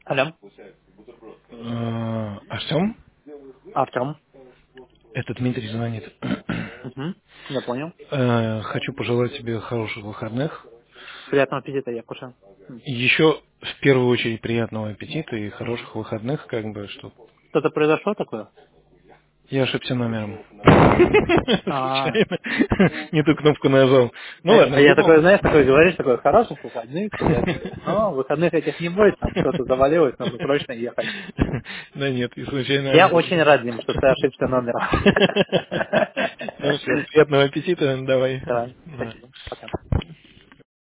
Алло, Артем, Артем. это Дмитрий звонит. Угу. Я понял. Хочу пожелать тебе хороших выходных. Приятного аппетита, я кушаю. Еще в первую очередь приятного аппетита и хороших выходных, как бы, что Что-то произошло такое? я ошибся номером. А, Случайно. Не ту кнопку нажал. Ну ладно, а в я любом... такой, знаешь, такой говоришь, такой, хороших выходных, я думаю, выходных этих не будет, там что-то завалилось, нужно срочно ехать. Да нет, и случайно Я ошибся. очень рад, Дим, что ты ошибся номером. Ну все, приятного аппетита, давай. Давай, Да. спасибо, пока.